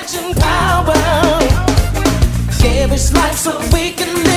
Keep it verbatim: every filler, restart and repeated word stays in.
attraction power. Yeah, this life so we can live.